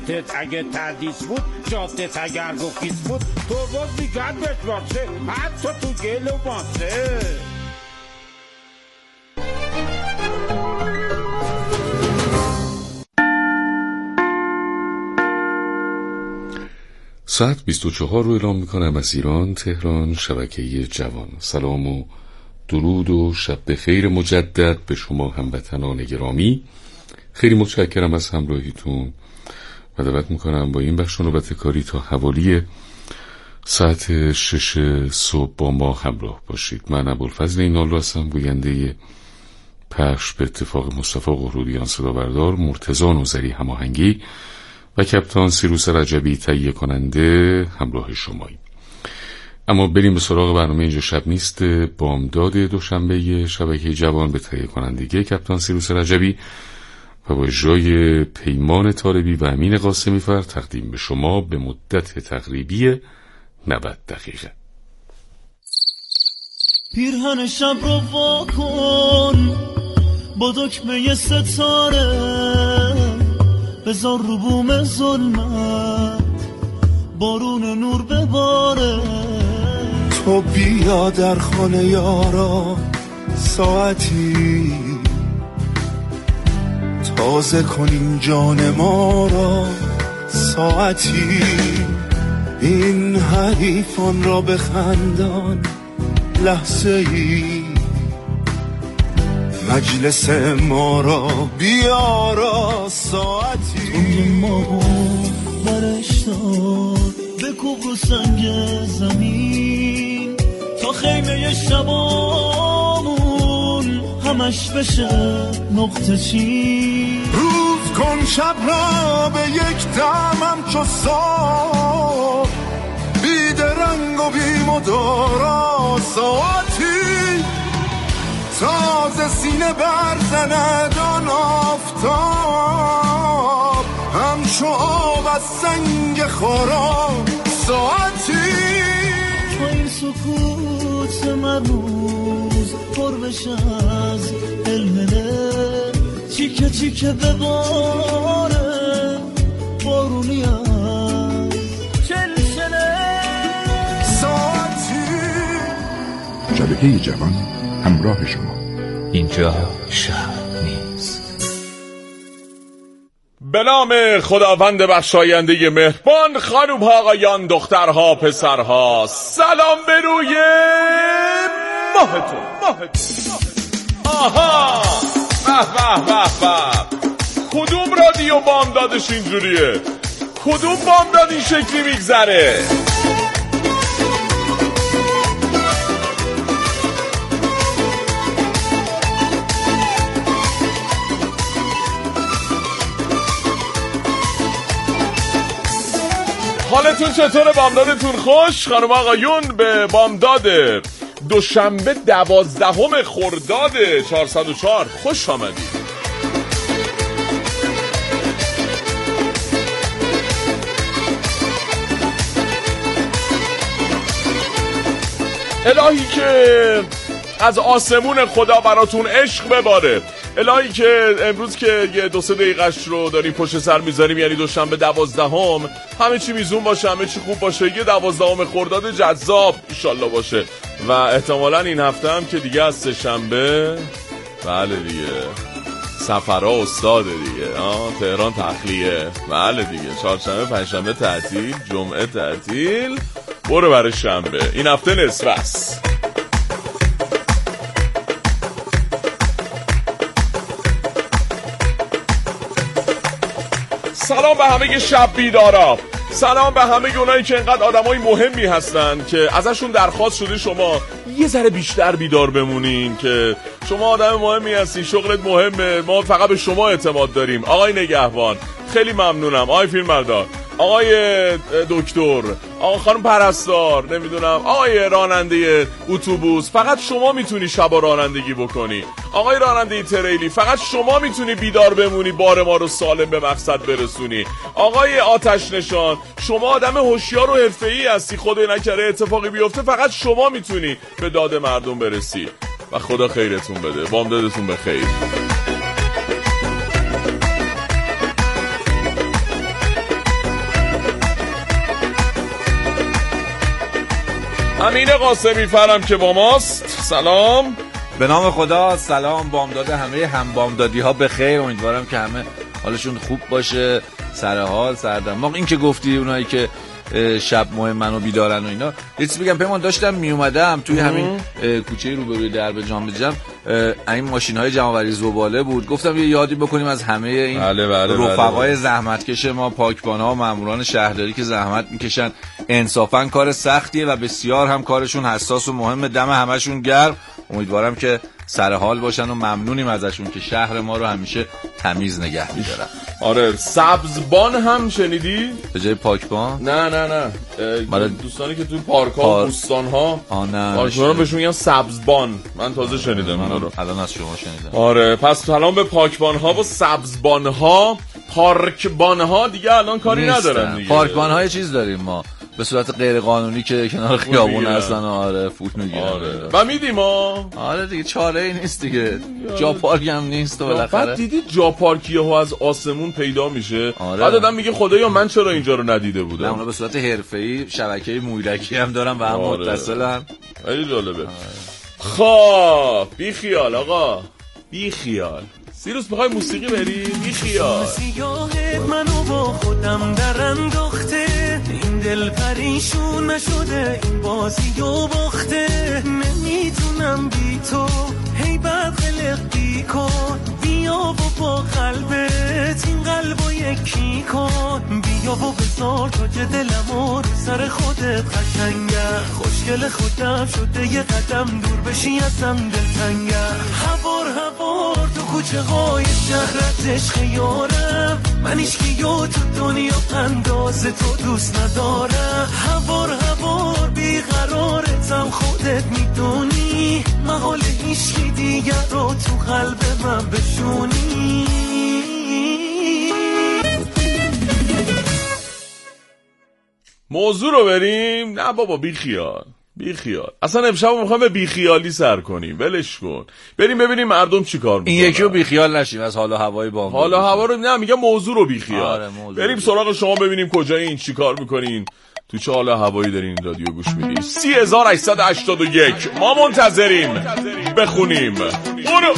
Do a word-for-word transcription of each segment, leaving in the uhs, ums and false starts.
کارتت اگه تردیس بود جادت اگر گفیز بود تو باز میگرد بهت باشه حتی تو گل و ماسه. ساعت بیست و چهار رو اعلام میکنم از ایران تهران، شبکه جوان. سلام و درود و شب بخیر مجدد به شما هموطنان گرامی. خیلی متشکرم از همراهیتون و دعوت میکنم با این بخش نوبت کاری تا حوالی ساعت شش صبح با ما همراه باشید. من ابوالفضل اینالو هستم، گوینده پخش به اتفاق مصطفی قهرودیان صدا بردار، مرتضی نوذری هماهنگی و کپتان سیروس رجبی تهیه کننده همراه شماییم. اما بریم به سراغ برنامه. اینجا شب نیست، بامداد دوشنبه شبکه جوان به تهیه کنندگی کپتان سیروس رجبی و با اجرای پیمان طالبی و امین قاسمی فر تقدیم به شما به مدت تقریبی نود دقیقه. پیرهن شب رو وا کن با دکمه ستاره، بذار رو بوم ظلمت بارون نور بباره. تو بیا در خانه یارا ساعتی تازه کنیم جان ما را ساعتی، این حریفان را بخندان لحظه ای، مجلس ما را بیارا ساعتی. توی ما برش دار بکوب رو سنگ زمین تا خیمه شبامون همش بشه نقطه چین. روز کن شب را به یک دمم چو صبح، بید رنگ و بی مدارا ساعتی، تازه سینه برزند آن آفتاب، همچو آب از سنگ خارا ساعتی. تا این سکوت مرموز پر بشه از المله، چیکه چیکه بباره بارونی از چلچله ساعتی. شبکه جوان همراه شما. اینجا شب نیست. به نام خداوند بخشاینده مهربان، خانوم ها آقایان دخترها پسرها، سلام به روی ماهتون ماهتون. آها به به به به، کدوم رادیو بامدادش اینجوریه؟ کدوم بامداد این شکلی میگذره؟ حالتون چطوره؟ بامدادتون خوش؟ خانم آقایون به بامداد دوشنبه دوازدهم خرداد چهارصد و چهار خوش آمدید. الهی که از آسمون خدا براتون عشق بباره. الهی که امروز که یه دو سه دقیقش رو داریم پشت سر میذاریم، یعنی دوشنبه دوازدهم، همه چی میزون باشه، همه چی خوب باشه، یه دوازدهم خرداد جذاب ایشالله باشه. و احتمالاً این هفته هم که دیگه از سه شنبه، بله دیگه، سفرها استاده دیگه، آه تهران تخلیه، بله دیگه، چهارشنبه پنجشنبه تعطیل، جمعه تعطیل، برو برای شنبه. این هفته نصف است. سلام به همه شب بیدارا، سلام به همه اونایی که انقدر آدمای مهمی هستن که ازشون درخواست شده شما یه ذره بیشتر بیدار بمونین، که شما آدم مهمی هستی، شغلت مهمه، ما فقط به شما اعتماد داریم. آقای نگهبان خیلی ممنونم، آقای فیلمبردار، آقای دکتر، آقا خانم پرستار، نمیدونم آقای راننده اتوبوس، فقط شما میتونی شبا رانندگی بکنی. آقای راننده تریلی، فقط شما میتونی بیدار بمونی، بار ما رو سالم به مقصد برسونی. آقای آتش نشان، شما آدم هوشیار و حرفه‌ای هستی، خدای نکره اتفاقی بیفته فقط شما میتونی به داد مردم برسی و خدا خیرتون بده. بامدادتون بخیر. امین قاسمی فرم که با ماست. سلام. به نام خدا. سلام. بامداد همه هم بامدادی ها بخیر. امیدوارم که همه حالشون خوب باشه، سر حال، سردماغ. این که گفتی اونایی که شب مهم منو بیدارن و اینا، یه چیزی بگم پیمان، داشتم می اومدم توی همین کوچه روبروی درب جام جم، این ماشین‌های جمع‌آوری زباله بود، گفتم یه یادی بکنیم از همه این بله بله رفقای بله. زحمتکش ما، پاکبان‌ها و ماموران شهرداری که زحمت میکشن. انصافاً کار سختیه و بسیار هم کارشون حساس و مهمه. دم همشون گرم. امیدوارم که سر حال باشن و ممنونیم ازشون که شهر ما رو همیشه تمیز نگه می‌دارن. آره. سبزبان هم شنیدی؟ به جای پاکبان؟ نه نه نه برای دوستانی که توی پارک‌ها پار... و بوستان‌ها آنه پارک‌ها بهشون میگن سبزبان. من تازه شنیدم اینا رو. الان از شما شنیدم. آره. پس سلام به پاکبان‌ها و سبزبان‌ها. پارکبان‌ها دیگه الان کاری نیستن. ندارن دیگه. پارکبان‌ها یه چیز داریم ما به صورت غیر قانونی که کنار خیابون هستن. آره فوت میگیرن. آره. و میدیم ما. آره دیگه چاره ای نیست دیگه. جا پارک هم نیست و بالاخره. بعد دیدی جا پارکیه ها از آسمون پیدا میشه. آره. بعد آدم میگه خدایا من چرا اینجا رو ندیده بودم. نه اونا به صورت حرفه‌ای شبکه مویرکی هم دارن و هم آره. متصلن. خیلی جالبه. آره. خب بی خیال آقا، بی خیال. سیروس میخوای موسیقی بری؟ بی خیال. سیاهت منو با خودم در انداخته، این دل پریشون نشده، این بازی و باخته. نمیتونم بی تو هی بد خلق بی کن، بیا و با قلبت این قلبو یکی کن، بیا و بذار تا که دلمو رو سر خودت قشنگه، خوشگل خودم شده یه قدم دور بشی ازم دلتنگه. هوار هوار تو کوچه های شهرت عشق یارم، من ایشکیو تو دنیا انداز تو دوست ندارم. هوار هوار بیقرارتم خودت میدونی، محال هیچکی دیگر رو تو قلب من بشونی. موضوع رو بریم؟ نه بابا بی خیال، بی خیال. اصلا امشب میخوام به بی خیالی سر کنیم، ولش کن. بریم ببینیم مردم چی کار میکنن. این یکی رو بی خیال نشیم از حال و هوای بام. حال و هوا رو نه، میگم موضوع رو بی خیال. آره بریم سراغ شما ببینیم کجایین، چی کار میکنین، تو چه حال و هوایی دارین رادیو گوش میدین. سی هزار و هشتصد و هشتاد و یک ما منتظریم بخونیم. برو.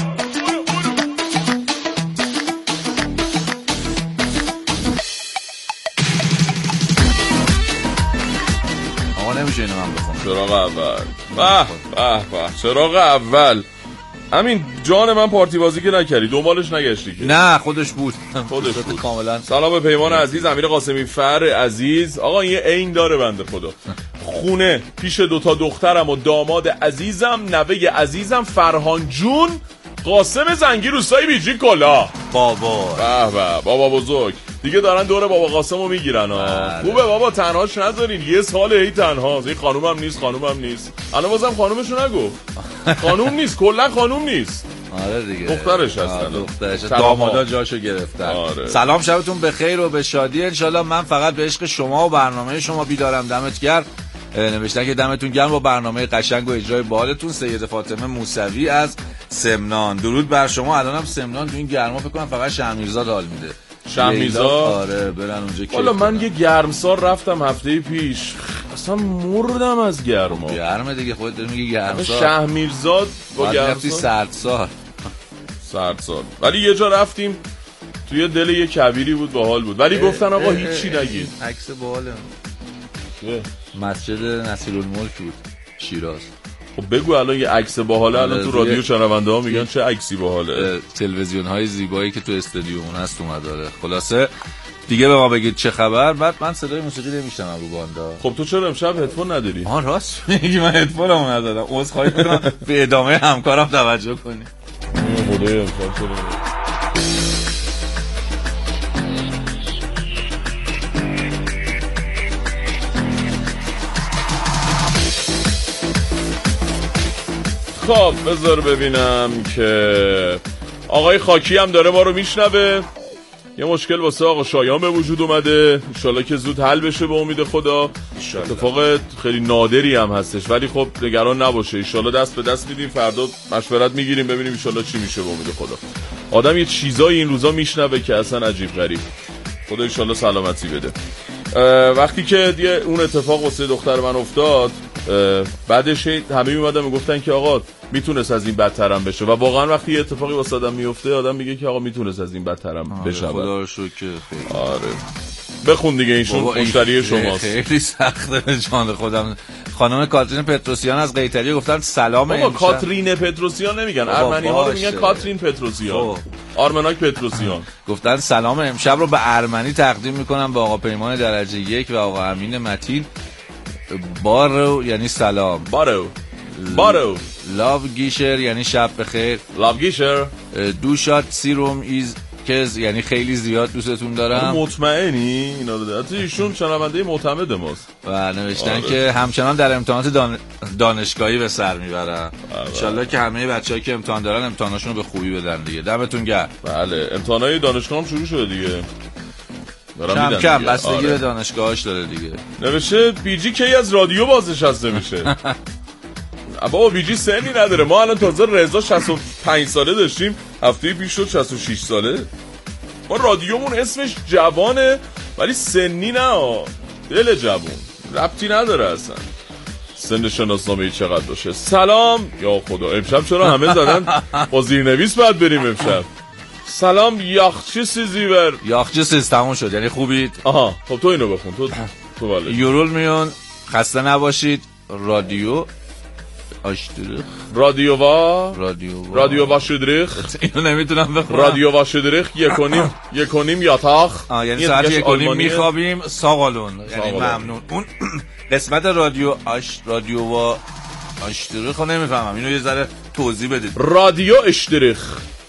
نمیشه اینو من بخونم. چراغ اول. به به به چراغ اول. همین جان من پارتی بازی که نکردی، دنبالش نگشتی که؟ نه خودش بود. خودش بود کاملا. سلام به پیمان عزیز، امیر قاسمی فر عزیز. آقا این عین داره بنده خدا. خونه پیش دوتا دخترم و داماد عزیزم، نوه عزیزم فرهان جون، قاسم زنگی روستای بیجی کلا. بابا به به بابا بزرگ دیگه دارن دور بابا قاسمو میگیرن ها. خوبه بابا تنهاش نذارین، یه ساله هی تنهاست. این خانومم نیست، خانومم نیست. الان بازم خانومشو نگو. خانوم نیست، کلا خانوم نیست. آره دیگه دخترش هستن. دخترش دامادا جاشو گرفتن. آره. سلام شبتون بخیر و به شادی انشالله. من فقط به عشق شما و برنامه شما بیدارم. دمت گرم. نوشتن که دمتون گرم با برنامه قشنگ و اجرای بالتون. سید فاطمه موسوی از سمنان. درود بر شما. الانم سمنان تو این گرما فکر کنم فقط شهرمیرزاد حال میده. شهرمیرزاد آره برن اونجا. والا من یه گرمسار رفتم هفته پیش، اصلا مردم از گرما. گرمه دیگه، خودت داری میگی گرمسار. شهرمیرزاد با گرمسار سردسار. سردسار. ولی یه جا رفتیم توی دل یه کبیری بود، باحال بود. ولی گفتن آقا هیچی نگید. عکس باحاله. مسجد نصیرالملک بود شیراز. خب بگو الان یه عکس باحاله. الان تو رادیو شنونده ها میگن چه عکسی باحاله. تلویزیون های زیبایی که تو استادیوم هست اومده. خلاصه دیگه به ما بگید چه خبر. بعد من صدای موسیقی نمیشنم رو باندا. خب تو چرا امشب هدفون نداری؟ آها راست میگی، من هدفونمو ندادم. عذرخواهی میکنم. به ادامه همکارم توجه کنی. خدایا امشب چرا خب بذار ببینم که آقای خاکی هم داره ما رو میشنوه. یه مشکل واسه آقا شایان به وجود اومده، انشالله که زود حل بشه به امید خدا. اتفاق خیلی نادری هم هستش ولی خب نگران نباشه، انشالله دست به دست میدیم، فردا مشورت میگیریم ببینیم انشالله چی میشه به امید خدا. آدم یه چیزایی این روزا میشنوه که اصلا عجیب غریب. خدا انشالله سلامتی بده. وقتی که دیگه اون اتفاق واسه دختر من افتاد، بعدش همه میومدن میگفتن که آقا میتونست از این بدترم بشه و واقعا وقتی یه اتفاقی واسه آدم میفته آدم میگه که آقا میتونست از این بدترم بشه. خدا رو شکر. آره بخون دیگه ایشون مشتری شماست. خیلی سخته به جان خودم. خانم کاترین پتروسیان از قیطریه گفتن سلام امشب. بابا کاترین پتروسیان نمیگن، ارمنی ها رو میگن کاترین پتروسیان، آرمناک پتروسیان. گفتن سلام امشب رو به ارمنی تقدیم میکنم به آقا پیمان درجه یک و آقا امین متین. بارو یعنی سلام. بارو بارو. لاو گیشر یعنی شب بخیر. لاو گیشر. دو شات سیروم ایز کز یعنی خیلی زیاد دوستتون دارم. مطمئنی اینا رو داد؟ ایشون شنونده معتمد ماست. و نوشتن آره. که همچنان در امتحانات دان... دانشگاهی به سر میبرن. ان شاءالله که همه بچه‌ها که امتحان دارن امتحاناشون رو به خوبی بدن دیگه. دمتون گرم. بله امتحانات دانشگاه هم شروع شده دیگه. کم کم بستگی آره. به دانشگاهاش داره دیگه. نوشته بیجی کی از رادیو بازنشسته میشه؟ بابا بیجی سنی نداره. ما الان تازه رضا شصت و پنج ساله داشتیم، هفته پیش شد شصت و شش ساله. ما رادیومون اسمش جوانه ولی سنی نه، دل جوان، ربطی نداره اصلا سن شناسنامه‌ای چقدر باشه. سلام. یا خدا امشب چرا همه زدن با زیرنویس باید بریم امشب. سلام یاخچی سیزیور. یاخچی سیز تموم شد یعنی خوبید. آها خب تو اینو بخون. تو تو والا یورول میون خسته نباشید. رادیو آشتریخ. رادیو وا رادیو وا رادیو وا شودریخ. اینو نمیتونم بخونم. رادیو وا شودریخ یکونیم یکونیم یاتاخ. یعنی ساعت یکونیم میخوابیم. ساغالون یعنی ممنون. اون قسمت رادیو آش رادیو وا آشتریخ رو نمیفهمم، اینو یه ذره توضیح بدید. رادیو اشتریخ.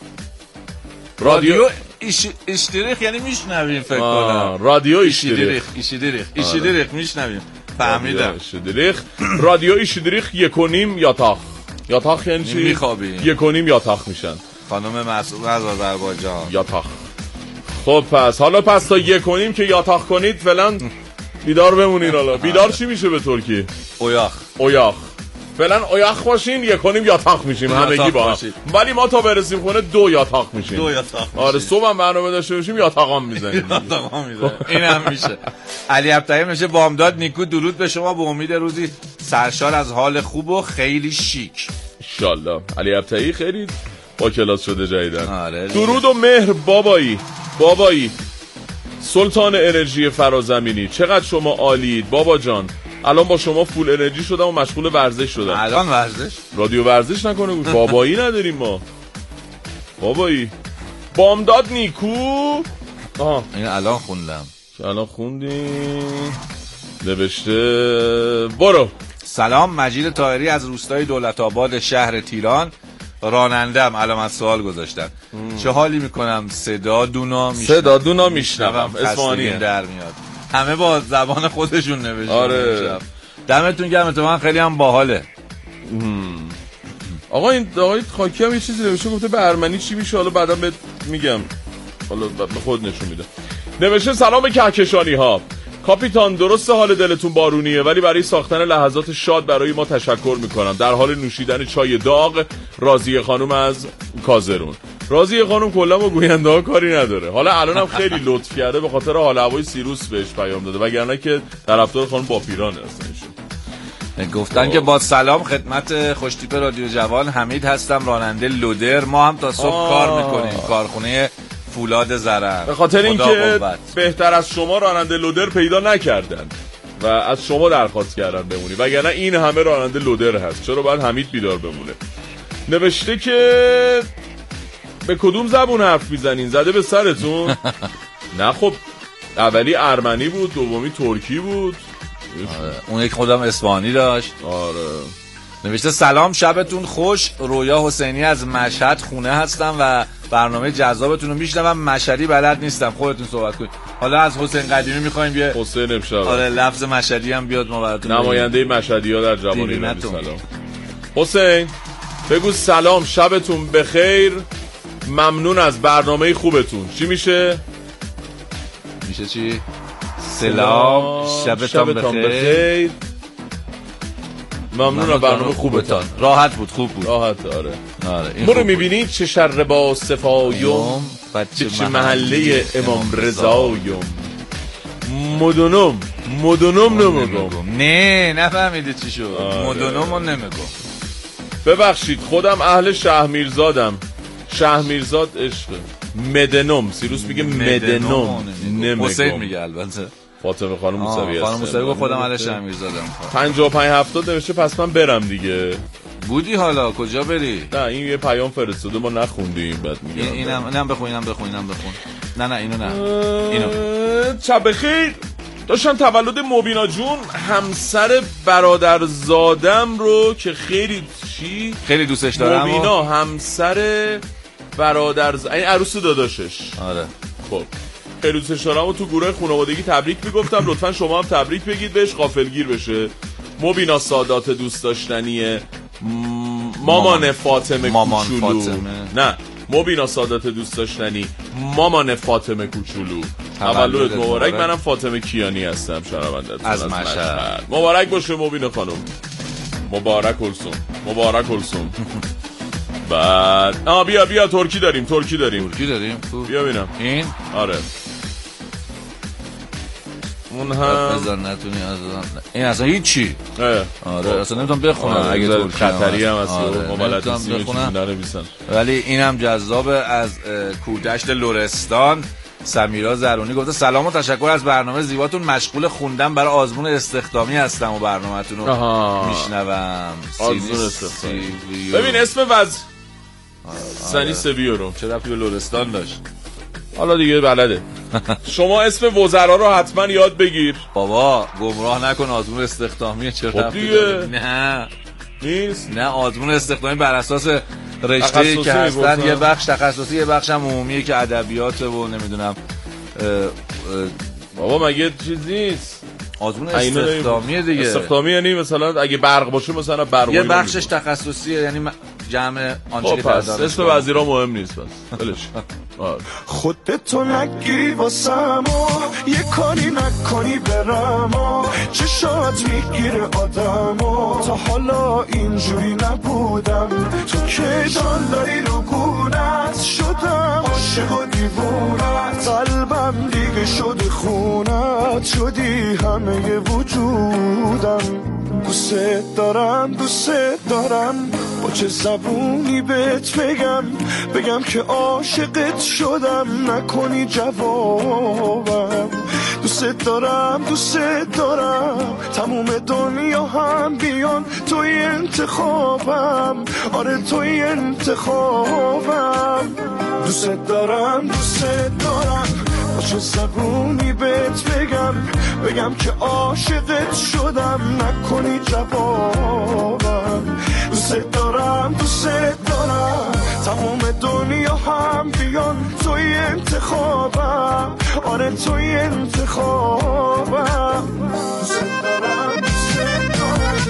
رادیو ایش اشتریخ یعنی میشنویم فکر کنم. رادیو اشتریخ اشتریخ اشتریخ میشنویم. فهمیدم. اشتریخ. رادیو اشتریخ یکونیم یاتاخ. یاتاخ یعنی چی؟ میخوابیم. یکونیم یاتاخ میشن. خانم مسعود از آذربایجان. یاتاخ. خب پس حالا پس تا یکونیم که یاتاخ کنید فعلا بیدار بمونین. حالا بیدار چی میشه به ترکی؟ اویاخ. اویاخ. فعلا اویاخ باشین، یکونیم یاتاخ میشیم همگی با هم. ولی ما تا برسیم خونه دو یاتاخ میشیم. دو یاتاخ. آره صبح هم برنامه داشته باشیم یاتاخام میزنیم. یاتاخام میزنیم. اینم میشه. علی ابطحی میشه بامداد نیکو درود به شما به امید روزی سرشار از حال خوب و خیلی شیک. ان شاءالله. علی ابطحی خیلی با کلاس شده جدیدن. آره درود و مهر بابایی. بابایی سلطان انرژی فرازمینی، چقدر شما عالید بابا جان. الان با شما فول انرژی شدم و مشغول ورزش شدم. الان ورزش؟ رادیو ورزش نکنه بود. بابایی نداریم ما. بابایی بامداد نیکو. آها این الان خوندم. الان خوندیم. نوشته برو. سلام مجید طاهری از روستای دولت آباد شهر تیران. رانندم علامت سوال گذاشتم. چه حالی میکنم صدا دونا میشنم. صدا دونا میشنم. اصفهانی در میاد. همه با زبان خودشون نوشتن. آره. دمتون گرم. تو من خیلی هم باحاله. آقا این آقای خاکی هم یه چیزی نوشته گفته به ارمنی چی میشه، حالا بعدا بهت میگم، حالا به خود نشون میده. نوشته سلام به کهکشانی ها. کاپیتان درست حال دلتون بارونیه ولی برای ساختن لحظات شاد برای ما تشکر میکنم. در حال نوشیدن چای داغ. راضیه خانم از کازرون. راضیه خانم کلا با گوینده ها کاری نداره. حالا الانم خیلی لطف کرده به خاطر حال هوای سیروس بهش پیام داده وگرنه که طرفدار خانم با پیران هستن. گفتن آه. که با سلام خدمت خوشتیپ رادیو جوان حمید هستم، راننده لودر. ما هم تا صبح آه. کار میکنیم، کارخونه فولاد زرن. به خاطر اینکه بهتر از شما راننده لودر پیدا نکردن و از شما درخواست کردن بمونی، وگرنه این همه راننده لودر هست. چرا باید حمید بیدار بمونه؟ نوشته که به کدوم زبون حرف میزنین؟ زده به سرتون؟ نه خب اولی ارمنی بود، دومی ترکی بود. آره. اون یک خودم اصفهانی داشت. آره. نوشته سلام شبتون خوش. رویا حسینی از مشهد خونه هستم و برنامه جذابتون رو میشنوم. مشهدی بلد نیستم، خودتون صحبت کنید. حالا از حسین قدیمی میخوایم یه حسین امشب آره لفظ مشهدی هم بیاد ما براتون. نماینده مشهدی‌ها در جوانی رو سلام. حسین بگو سلام شبتون بخیر، ممنون از برنامه خوبتون. چی میشه؟ میشه چی؟ سلام شبتون بخیر، ممنون از برنامه خوبتان. راحت بود، خوب بود. راحت آره. آره. ما رو میبینید چه شر با صفایم، چه, چه محله امام رضایم، مدنم مدونم نمیگم. نه نفهمیده چی شد. مدونم رو نمیگم. ببخشید خودم اهل شهرمیرزادم. شهرمیرزاد عشق. مدنم سیروس میگه مدنم نمیگم. حسین میگه البته. فاطمه خانم موسوی هست. خانم موسوی خودم اهل شهرمیرزادم. پنجاه و پنج هفتاد نوشته پس من برم دیگه. بودی حالا کجا بری؟ نه این یه پیام فرستاده ما نخوندیم بعد میگم این اینم اینم بخون اینم بخون اینم بخون. نه نه اینو نه. اینو. شب بخیر. داشتم تولد مبینا جون همسر برادرزادم رو که خیلی چی خیلی دوستش دارم. مبینا همسر برادرز این عروس داداشش. آره. خب خیلی دوستش دارم و تو گروه خانوادگی تبریک میگفتم لطفا شما هم تبریک بگید بهش غافلگیر بشه. مبینا سادات دوست داشتنیه مامان فاطمه مامان کوچولو. فاطمه. نه مبینا سادات دوست داشتنی مامان فاطمه کوچولو. تولدت مبارک. منم فاطمه کیانی هستم شنونده‌تون از مشهد. مبارک باشه مبینا خانم. مبارک کلثوم مبارک کلثوم. بعد آ بیا بیا ترکی داریم ترکی داریم ترکی داریم بیا ببینم این آره اون هم بزن نتونی از این اصلا هیچی. آره اصلا نمیتونم بخونم. آره. اگه ترکی خطری هم هست آره. ما بلد نیستیم بخونم ولی اینم جذابه. از کودشت لرستان سمیرا زرونی گفته سلام و تشکر از برنامه زیباتون. مشغول خوندن برای آزمون استخدامی هستم و برنامه‌تون رو میشنوم. آزمون استخدامی ببین اسم وز سنی سویو رو چه رفتی به لرستان داشت؟ حالا دیگه بلده. شما اسم وزرا رو حتما یاد بگیر بابا. گمراه نکن آزمون استخدامیه. چه رفتی دیگه نه نیست. نه آزمون استخدامی بر اساس رشته که هستن یه بخش تخصصی یه بخش هم عمومیه که ادبیات و نمیدونم. بابا مگه چیز نیست آزمون استخدامیه دیگه. استخدامی یعنی مثلا اگه برق باشه مثلا برق یه بخشش تخصصیه یعنی جمع آنچه که پس اسم وزیرا مهم نیست بس ولش. خودتو نگیری واسم و یه کاری نکنی برم و چشات میگیره آدم و تا حالا اینجوری نبودم. تو که داری رو گونت شدم عاشق و دیوونت. قلبم دیگه شده خونت شدی همه وجودم. دوست دارم دوست دارم با چه زبونی بهت بگم بگم که عاشقت شدم نکنی جوابم. دوست دارم دوست دارم تموم دنیا هم بیان توی انتخابم. آره توی انتخابم. دوست دارم دوست دارم با چه زبونی بهت بگم بگم که عاشقت شدم نکنی جوابم. دوست دارم دوست دارم تمام دنیا هم بیان توی انتخابم. آره توی انتخابم. دوست دارم دوست دارم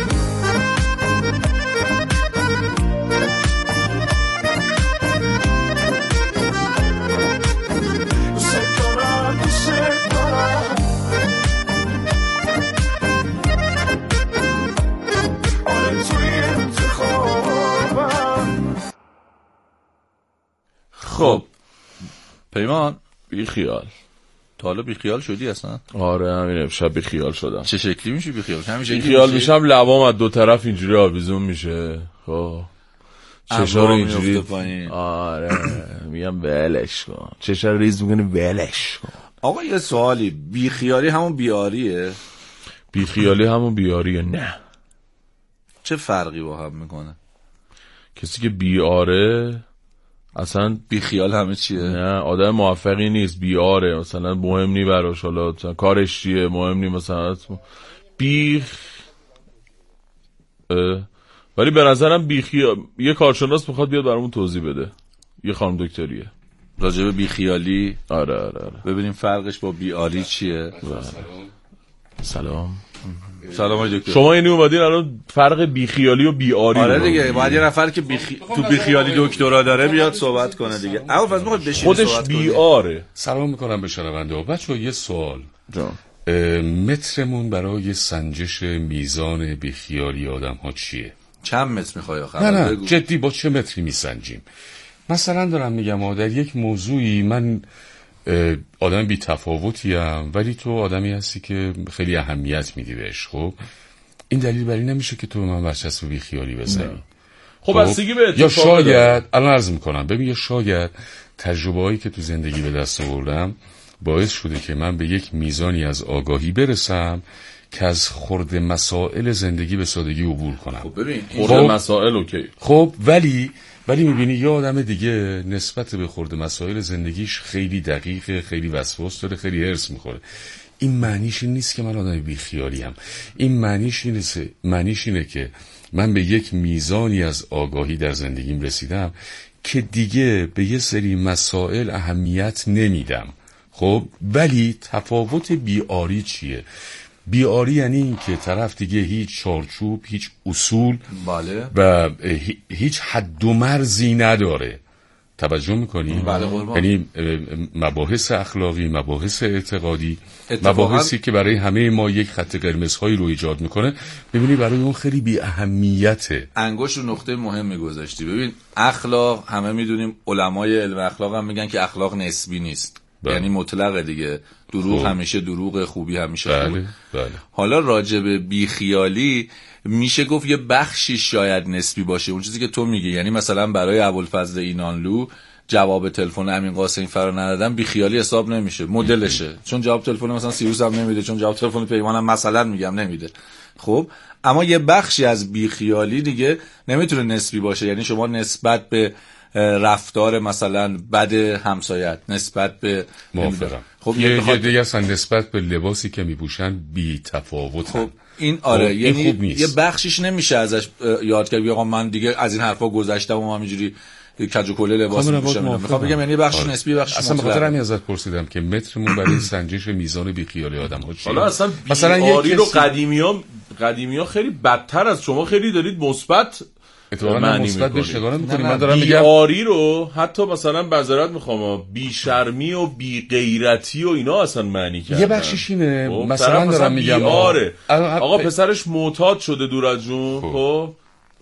خب پیمان بی خیال. تا حالا بی خیال شدی اصلا؟ آره همین امشب بی خیال شدم. چه شکلی میشی بی خیال؟ همین شکلی بی خیال میشم لبام از دو طرف اینجوری آویزون میشه. خب چشار اینجوری آره میگم ولش کن. چشار ریز میکنه ولش کن. آقا یه سوالی بی خیالی همون بیاریه؟ بی خیالی همون بیاریه؟ نه. چه فرقی با هم میکنه؟ کسی که بیاره اصلا بی خیال همه چیه؟ نه آدم موفقی نیست. بیاره مثلا مهم نی براش حالا کارش چیه مهم نی مثلا بی ولی به نظرم بی خیال یه کارشناس میخواد بیاد برامون توضیح بده. یه خانم دکتریه راجع به بی خیالی. آره آره آره ببینیم فرقش با بیاری چیه. سلام سلام دکتر. شما اینو اومدین الان فرق بیخیالی و بیاری. آره دیگه باید یه نفر که بیخی... تو بیخیالی دکترا داره بیاد صحبت کنه دیگه. اول فاز میخواد بشینه خودش بیاره. سلام میکنم به شنونده. بچه‌ها یه سوال جان مترمون برای سنجش میزان بیخیالی آدم ها چیه؟ چند متر میخوای آخر؟ نه نه بگو. جدی با چه متری میسنجیم؟ مثلا دارم میگم در یک موضوعی من آدم بی تفاوتی ام، ولی تو آدمی هستی که خیلی اهمیت میدی بهش. خب این دلیل بر این نمیشه که تو به من برچسب بی خیالی بزنی. خب بستگی به یا شاید الان عرض میکنم ببین، یا شاید تجربه هایی که تو زندگی به دست آوردم باعث شده که من به یک میزانی از آگاهی برسم که از خرد مسائل زندگی به سادگی عبور کنم. خب ببین خرد مسائل اوکی. خب ولی ولی میبینی یه آدم دیگه نسبت به خرد مسائل زندگیش خیلی دقیقه، خیلی وسواس داره، خیلی هرس میخوره. این معنیش این نیست که من آدم بیخیالی ام. این معنیش اینه معنیش اینه که من به یک میزانی از آگاهی در زندگیم رسیدم که دیگه به یه سری مسائل اهمیت نمیدم. خب ولی تفاوت بیاری چیه؟ بیاری یعنی این که طرف دیگه هیچ چارچوب، هیچ اصول بله. و هیچ حد و مرزی نداره. توجه میکنی؟ بله یعنی مباحث اخلاقی، مباحث اعتقادی، مباحثی که برای همه ما یک خط قرمزهایی رو ایجاد میکنه، ببینی برای اون خیلی بی اهمیته. انگشت رو نقطه مهمی گذاشتی. ببین اخلاق همه میدونیم، علمای علم اخلاق هم میگن که اخلاق نسبی نیست. بله. یعنی مطلقه دیگه. دروغ خوب. همیشه دروغ، خوبی همیشه بله. خوب. بله. حالا راجع به بیخیالی میشه گفت یه بخشی شاید نسبی باشه، اون چیزی که تو میگی. یعنی مثلا برای ابوالفضل اینانلو جواب تلفن امین قاسمی فرا ندادن بیخیالی حساب نمیشه، مدلشه. چون جواب تلفن مثلا سیروس هم نمیده، چون جواب تلفن پیمان هم مثلا میگم نمیده. خب اما یه بخشی از بیخیالی دیگه نمیتونه نسبی باشه. یعنی شما نسبت به رفتار مثلا بد همسایت، نسبت به موافقم. خب یه بخواد... دیگه اصلا نسبت به لباسی که میپوشن بی تفاوتن. خب این آره خب یعنی این خوب نیست. یه بخشیش نمیشه ازش یاد کرد. آقا من دیگه از این حرفا گذشتم و همینجوری کج و کله لباس میپوشم. میخوام بگم یعنی بخش آره. نسبی، بخش اصلا بخاطر همین ازت پرسیدم که مترمون برای سنجش میزان بیخیالی آدم‌ها چیه. حالا اصلا مثلا بیاری رو قدیمی‌ها قدیمی‌ها خیلی بدتر از شما خیلی دارید مثبت اتفاقا مثبت به شگانه می‌کنی. من دارم میگم بیاری رو حتی مثلا معذرت میخوام بی شرمی و بی غیرتی و اینا اصلا معنی کردن. یه بخشش اینه مثلا دارم میگم آره آقا پسرش معتاد شده دور از جون، خب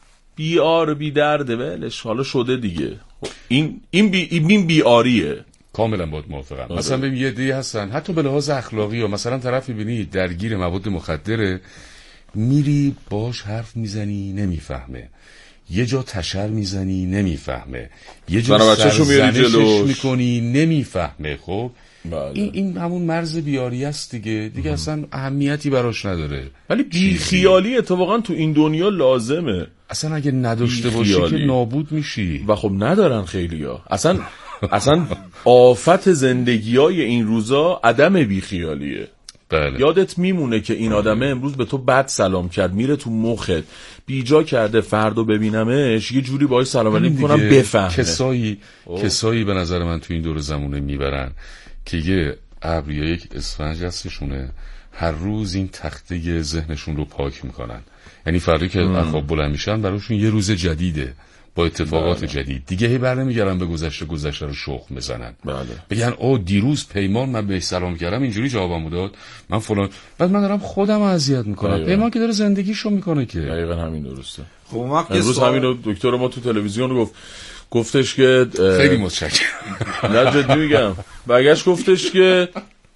بیار بی درده ولش حالا شده دیگه. این این بی این بیاریه. کاملا باید موافقم. آره. مثلا ببین یه دی هستن حتی به لحاظ اخلاقی و مثلا طرف می‌بینی درگیر مواد مخدره، میری باش حرف میزنی نمیفهمه، یه جا تشر میزنی نمیفهمه، یه جا سرزنشش میکنی نمیفهمه. خب بله. این این همون مرز بیاری است دیگه دیگه اصلا اهمیتی براش نداره. ولی بیخیالی اتفاقا تو این دنیا لازمه. اصلا اگه نداشته باشی که نابود میشی. و خب ندارن خیلیا. اصلا اصلا آفت زندگیای این روزا عدم بیخیالیه. بله. یادت میمونه که این آدمه امروز به تو بد سلام کرد، میره تو مخت بیجا کرده، فردا ببینمش یه جوری باهاش سلام علیک میکنم بفهمه. کسایی اوه. کسایی به نظر من تو این دور زمونه میبرن که یه ابر یا یک اسفنج هستشونه، هر روز این تخته ذهنشون رو پاک میکنن. یعنی فردا که اخواب بلند میشن براشون یه روز جدیده با اتفاقات بله. جدید دیگه. هی بر نمیگردن به گذشته گذشته رو شخم بزنن. بله. بگن او دیروز پیمان من بهش سلام کردم اینجوری جوابمو داد، من فلان، بعد من دارم خودم اذیت میکنم. پیمان که داره زندگیشو میکنه که دقیقاً همین درسته. خب ما امروز همین رو دکتر ما تو تلویزیون گفت، گفتش که خیلی متشکرم. نه جدی میگم، برگشت گفتش که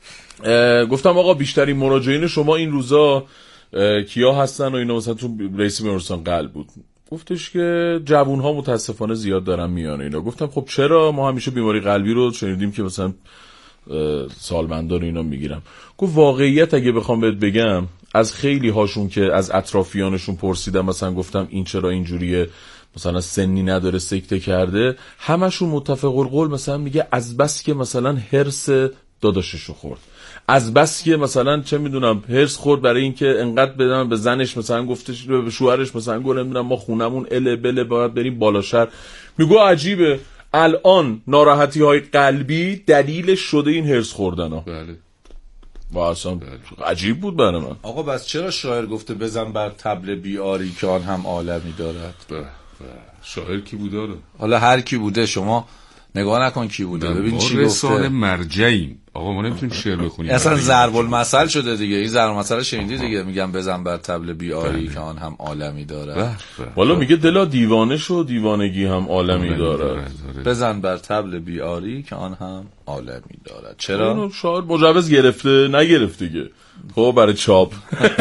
گفتم آقا بیشترین مراجعین شما این روزا کیا هستن و اینا، مثلا تو رئیس بیمارستان قلب بود، گفتش که جوان‌ها متاسفانه زیاد دارن میان اینا. گفتم خب چرا؟ ما همیشه بیماری قلبی رو شنیدیم که مثلا سالمندان اینا میگیرن. گفت واقعیت اگه بخوام بهت بگم از خیلی هاشون که از اطرافیانشون پرسیدم مثلا گفتم این چرا اینجوریه، مثلا سنی نداره سکته کرده، همشون متفق القول مثلا میگه از بس که مثلا هرس داداششو خورد، از بس که مثلا چه میدونم هرس خورد برای اینکه انقدر بدن به زنش مثلا گفتش به شوهرش مثلا گفت نمیدونم ما خونمون اله بله باید بریم بالا شهر. میگو عجیبه الان ناراحتی های قلبی دلیلش شده این هرس خوردن ها. بله. با اصلا بله. عجیب بود برای من. آقا بس چرا شاعر گفته بزن بر طبل بیاری که آن هم عالمی دارد؟ بله. بله. شاعر کی بوده رو؟ حالا هر کی بوده، شما نگاه نکن کی بوده، ببین چی گفته. رسانه مرجعیم آقا، ما نمیتونیم شعر بخونیم. اصلا ضرب المثل شده دیگه. این ضرب المثل شنیدی دیگه، میگم بزن بر طبل بیاری که آن هم عالمی داره. والا میگه دلا دیوانه شو دیوانگی هم عالمی داره. بزن بر طبل بیاری که آن هم عالمی داره. چرا؟ اینو شاید مجوز گرفته نگرفته دیگه. خب برای چاپ.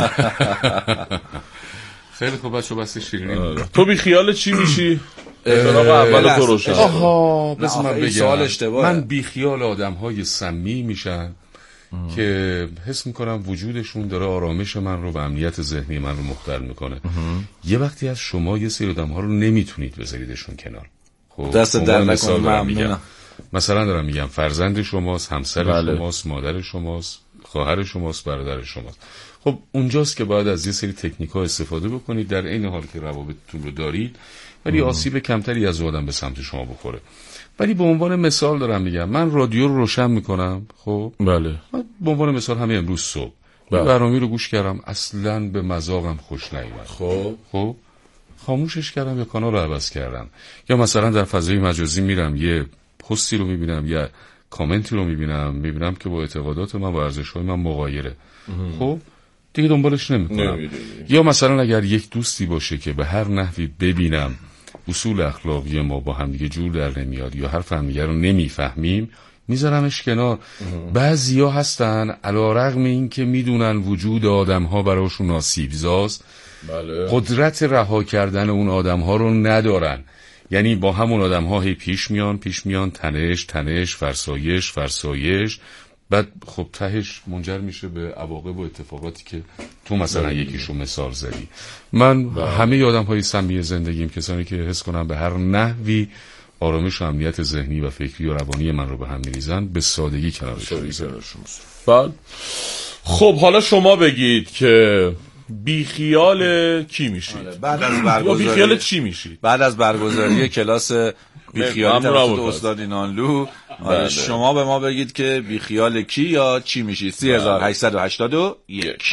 خیلی خوب بچه بس شیرینی. تو بی خیال چی میشی؟ اطلاق اول تو روشن. آها بذار من بگم. من بی خیال آدم های سمی میشن که حس میکنم وجودشون داره آرامش من رو و امنیت ذهنی من رو مختل میکنه. یه وقتی از شما یه سری آدم ها رو نمیتونید بذاریدشون کنار. خب دست در نکنم ممنونم. مثلا دارم میگم فرزند شماست، همسر بله. شماست، مادر شماست، خواهر شماست، برادر شماست. خب اونجاست که باید از یه سری تکنیک ها استفاده بکنید در این حال که روابطتون رو دارید، ولی آسیب کمتری از آدم به سمت شما بخوره. ولی به عنوان مثال دارم میگم، من رادیو رو روشن میکنم. خب بله. من به عنوان مثال همه امروز صبح بله. برنامه رو گوش کردم، اصلا به مذاقم خوش نیومد. خب خب خاموشش کردم یا کانال رو عوض کردم. یا مثلا در فضای مجازی میرم یه پستی رو میبینم یا کامنتی رو میبینم میبینم که با اعتقادات من و ارزش‌های من مغایره. خب دیگه دنبالش نمیکنم. یا مثلا اگر یک دوستی باشه که به هر نحوی ببینم اصول اخلاقی ما با هم دیگه جور در نمیاد یا حرف هم دیگه رو نمیفهمیم، میذارمش کنار. بعضیا هستن علیرغم این که میدونن وجود آدم‌ها براشون آسیبزاست، بله. قدرت رها کردن اون آدم‌ها رو ندارن. یعنی با همون آدم‌ها هی پیش میان پیش میان تنش تنش فرسایش فرسایش، بعد خب تهش منجر میشه به عواقب و اتفاقاتی که تو مثلا بله. یکیشو مثال زدی. من بله. همه آدم‌های سمی زندگیم کسانی که حس کنم به هر نحوی آرامش و امنیت ذهنی و فکری و روانی من رو به هم می‌ریزن، به سادگی کنارشون میذارم. بله. خب حالا شما بگید که بی خیال کی میشید؟ بعد از برگزاری بی خیال چی میشید؟ بعد از برگزاری کلاس بی خیال توسط استاد اینانلو، آره شما به ما بگید که بی خیال کی یا چی میشید؟ سه هزار و هشتصد و هشتاد و یک.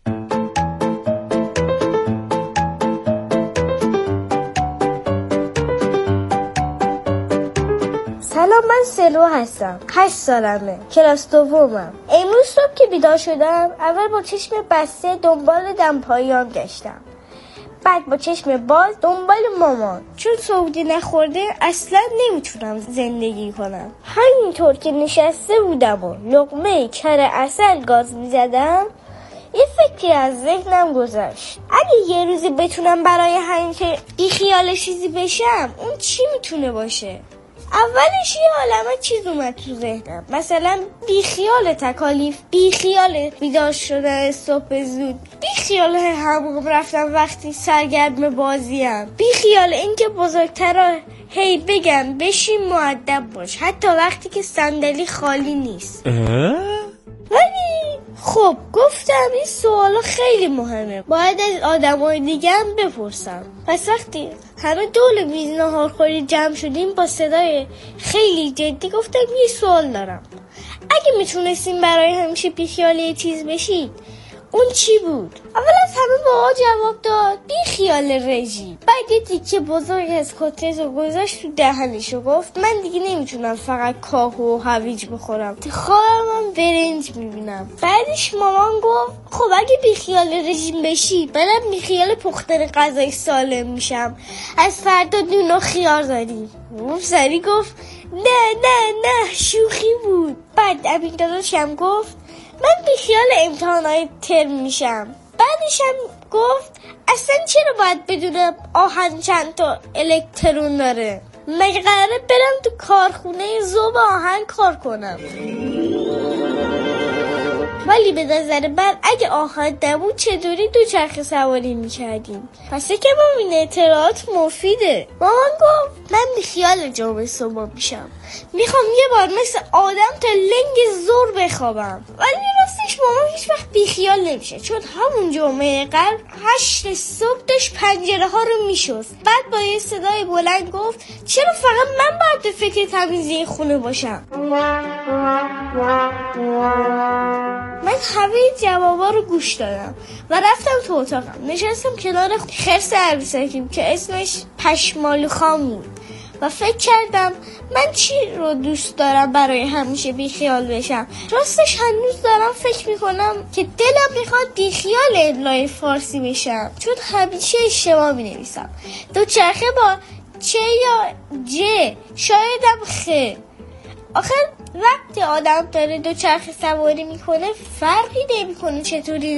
سلام، من سلو هستم، هشت سالمه، کلاس دومم. امروز صبح که بیدار شدم اول با چشم بسته دنبال دمپاییام گشتم، بعد با چشم باز دنبال مامان. چون سعودی نخورده اصلا نمیتونم زندگی کنم. همینطور که نشسته بودم و لقمه کره عسل گاز میزدم، یه فکری از ذهنم گذشت. اگه یه روزی بتونم برای همین که بی خیال چیزی بشم، اون چی میتونه باشه؟ اولش یه عالمه چیز اومد تو ذهنم، مثلا بی خیال تکالیف، بی خیال بیدار شدن صبح زود، بی خیال همون رفتم وقتی سرگرم بازیم، بی خیال اینکه بزرگترا هی بگم بشین مؤدب باش حتی وقتی که صندلی خالی نیست. ولی خب گفتم این سوالا خیلی مهمه، باید از آدمای دیگه هم بپرسم. پس وقتی همه دور میز ناهارخوری جمع شدیم با صدای خیلی جدی گفتم یه سوال دارم، اگه میتونستیم برای همیشه بیخیال یه چیز بشید اون چی بود؟ اول از همه بابا جواب داد بی خیال رژیم. بعد یه تیکه بزرگ از کتلت رو گذاشت تو دهنش و گفت من دیگه نمیتونم فقط کاهو و هویج بخورم، تو خوابم برنج میبینم. بعدش مامان گفت خب اگه بی خیال رژیم بشی منم بی خیال پختن غذای سالم میشم، از فردا نون و خیار داریم. اون سری گفت نه نه نه شوخی بود. بعد امین داداشم گفت من بی خیال امتحانات ترم میشم. بعدش هم گفت اصلا چرا باید بدونم آهن چند تا الکترون داره؟ مگه قراره برم تو کارخونه ذوب آهن کار کنم؟ ولی به نظر من اگه آهن نبود چطوری دو چرخ سواری میکردیم؟ پس که با این اطلاعات مفیده. مامان گفت من بی خیال جامعه صبح میشم، میخوام یه بار مثل آدم تا لنگ زور بخوابم. ولی راستش مامان هیچ وقت بی خیال نمیشه، چون همون جمعه قبل هشت صبح داشت پنجره ها رو میشست. بعد با یه صدای بلند گفت چرا فقط من باید به فکر تمیزی خونه باشم؟ من همه جوابا رو گوش دادم و رفتم تو اتاقم، نشستم کنار خرس عروسکیم که اسمش پشمالو خان بود و فکر کردم من چی رو دوست دارم برای همیشه بیخیال بشم. راستش هنوز دارم فکر میکنم که دلم میخواد بیخیال املای فارسی بشم، چون همیشه اشتباه مینویسم. دوچرخه با چه یا ج، شایدم خ. آخر وقتی آدم داره دوچرخه سواری میکنه فرقی نمیکنه چطوری